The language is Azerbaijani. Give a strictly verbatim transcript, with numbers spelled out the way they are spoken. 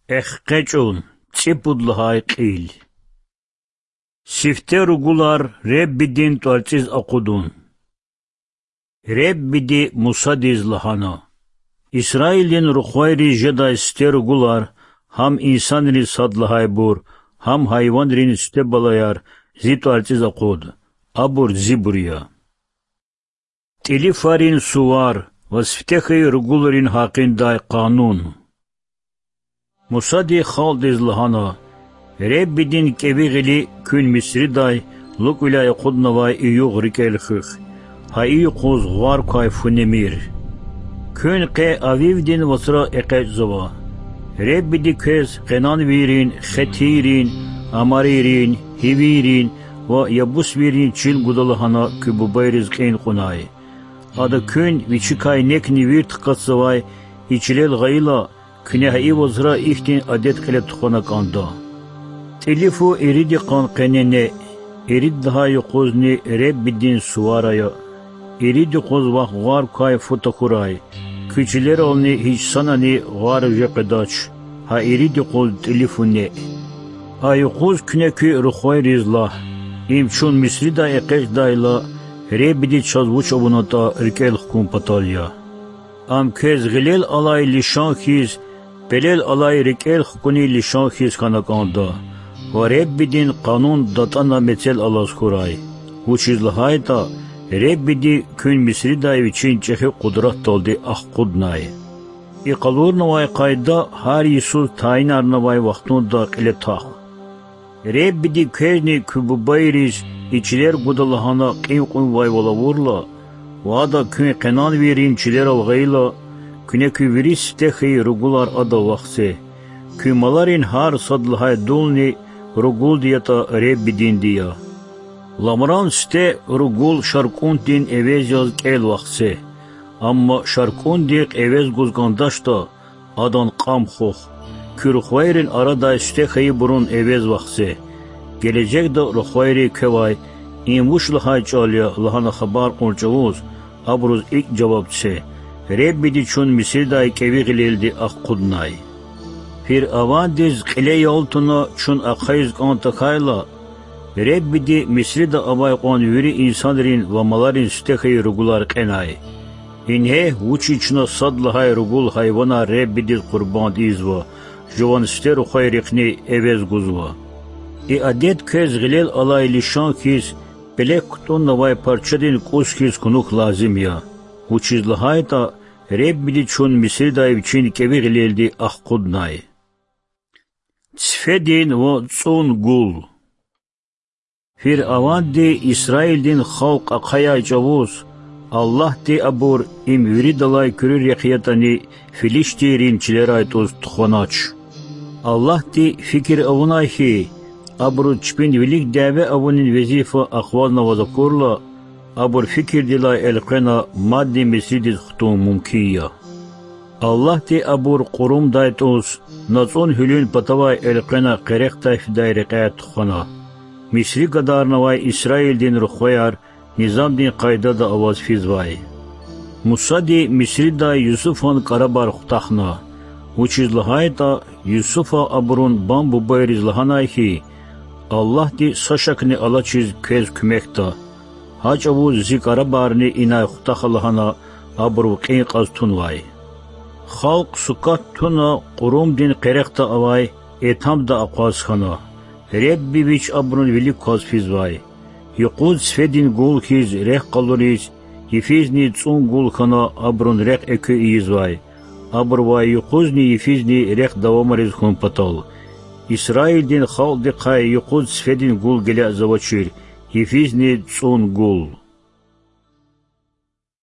Ехкечун, ципудлахай кил. Сифтеру гулар реббидин туарциз акудун. Реббиди мусадиз лахана. Исраилин рухвайри жедай стеру гулар, хам инсанри садлахай бур, хам хайванрин стебалаяр, зи туарциз акуд. Абур зибурия. Телефарин сувар, васфтехай ругуларин хакин дай канун. Мусади халдиз лахана. Реббидин кевигили күн мисридай, лук уляй куднавай июг рикелхых. Хаи куз гвар кайфунемир. Күн ке авивдин васра экэзова. Реббиди кез кенан вирин, хетирин, амаририн, хивирин, ва ябус вирин чил гудалахана kübubайриз кен кунай. Ада күн вичикай некни вирт катсавай, ичилел гайла, күнехаи вазра ихтин адет келет туханак анда. Телефу ириди кан кенене, ирид daha yukuzni Rebbidin suvaraya, iridi kuz vah var kay futakuray, küçüler olni hiç sanani var jeqedaç, ha iridi kuz telefu ne. Ha yukuz künekü ruhvay rizlah, imçun misri da ekeş dayla, Rebbidi çazvuç obunata rikel hukum patalya. Am kez gilel alay lishankiz, pelel alay rikel hukuni lishankiz kanakanda. Rebbidin kanun datana metel alaskuray. Uçizlahayta Rebbidi kün misri dayi için çehi kudrat toldi ah kudnay. İqalur navay kayda har Yisus tayin arnavay vaxtunda qiletah. Rebbidi kezni kübubayriz içiler gudalahana qiyqun vay volavurla. Vada kün kenan verin çiler avgayla. Küne küviris tehi rugular ada vaxse. Kümalarin har sadlahay dulni Rugul diyata Rebbidin diya. Lamran ste rugul şarkundin evez yaz kel vakse. Amma şarkundik evez guzgandaşta adan qam xox. Kürxvayrin arada ste xeyi burun evez vakse. Gelecek da ruxvayri kevay invuş lahay çalya lahana xabar qurcavuz abruz ilk cevap tse. Rebbidi çun misirday kevi gilildi ah kudnay. Fir avandiz qile yoltuna çun aqayz qantakayla, Rebbidi misrida abay qan yuri insanrin va malarin stekhay rugular qenay. İnhe vuçi çuna sadlahay rugul hayvana Rebbidi qurban izva, jovan steru khayriqni evez guzva. I adet kez gilel alay lishan kiz, pelek kutun navay parçadin kus kiz kunuk lazim ya. Vuçizlahayta Rebbidi çun misrida için kevi gileldi ah kudnay. Tsfedin ve tsun gul. Fir avandi İsrail'din halk akaya cavuz, Allah di abur im viridalay kürür yakiyatani Filiştirin çileray toz tukhanaç. Allah di fikir avunayhi, abur çpin vilik deve avunin vezifa akvalna vazakurla, abur fikir dilay elqena maddi mesidid khutun mumkiya. Allah di abur qurum daytoz, Natsun hülün patavay elqena qereqtay fiday reqayat tukhana. Misri qadarnavay İsrail din rukhvayar, nizam din qayda da avaz fizvay. Musa di Misri da Yusufan qarabar khutaxna. Uçizlahayta Yusufa aburun bambu bayrizlahanayhi. Allah di saşakni alaçiz kez kümekta. Haç avuz zi qarabarni inay khutaxalahana aburu qinqaz tunvay. Halk sukat tuna qurum din qereqta avay etam da aqaz khana. Rebbi viç abrun vilik koz fizvay. Yuquz sfedin gul kiz reh qaluriz, yifizni tsun gul khana abrun reh ekü izvay. Abrvay yuquzni yifizni reh davamariz khun patal. İsrail din xalq di qay yuquz sfedin gul gele zavachir, yifizni tsun gul.